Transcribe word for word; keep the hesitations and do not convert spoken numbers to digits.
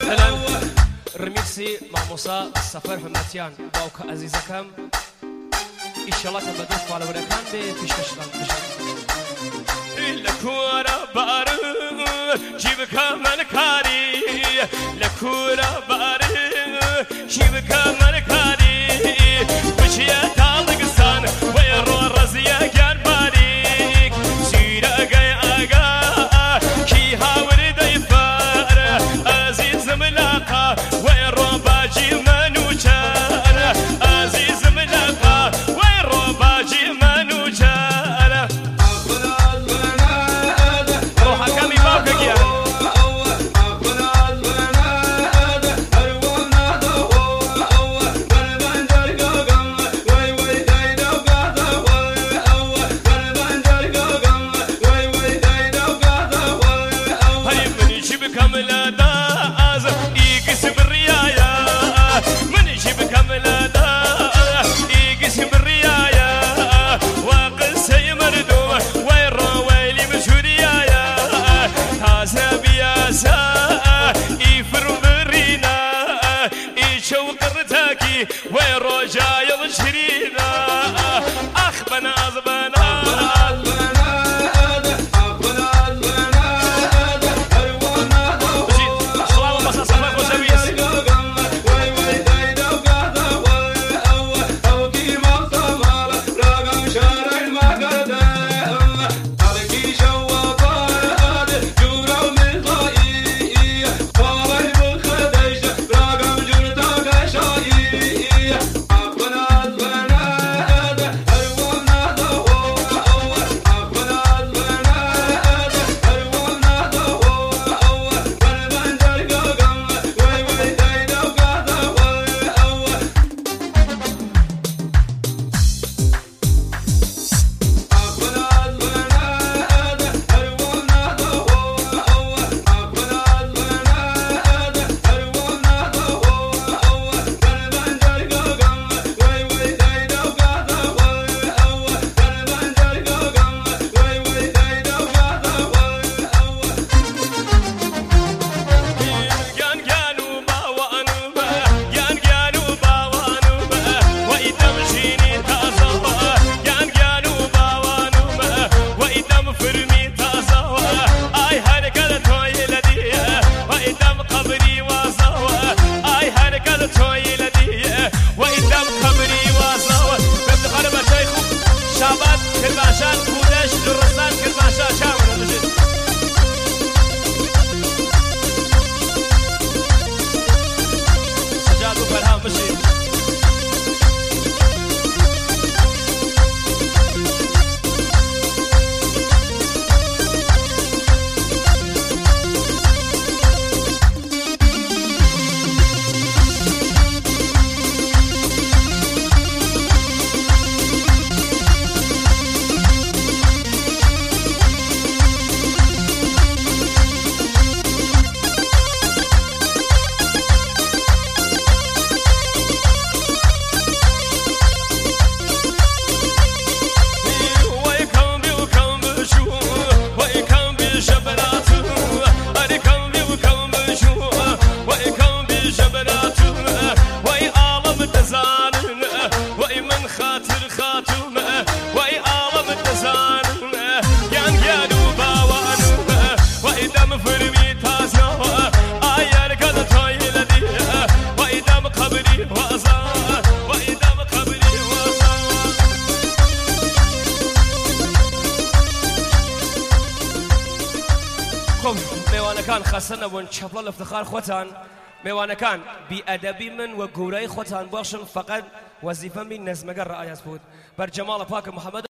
وسهلا رميسي مع موسى السفر حماتيان باوك عزيزكم إن شاء الله تبدو على وركان بفيش كشغل لكورة بار جيبك من كاري لكورة بار جيبك من كاري وشيا طالق سان ويرو الرزية كان باريك سيرا جاي آقا كي هاور ديفار عزيز ملاقا ويرو باجي منوشان عزيز ملاقا ويرو باجي منوشان ويرو جاي شرينا اخ بناز بناز میوانه کان خسته نبون چپلا افتخار خوتان میوانه کان بی ادبی من و گورای خوتان باشن فقط وظیفه من نظمگر رعایت بود بر جمال پاک محمد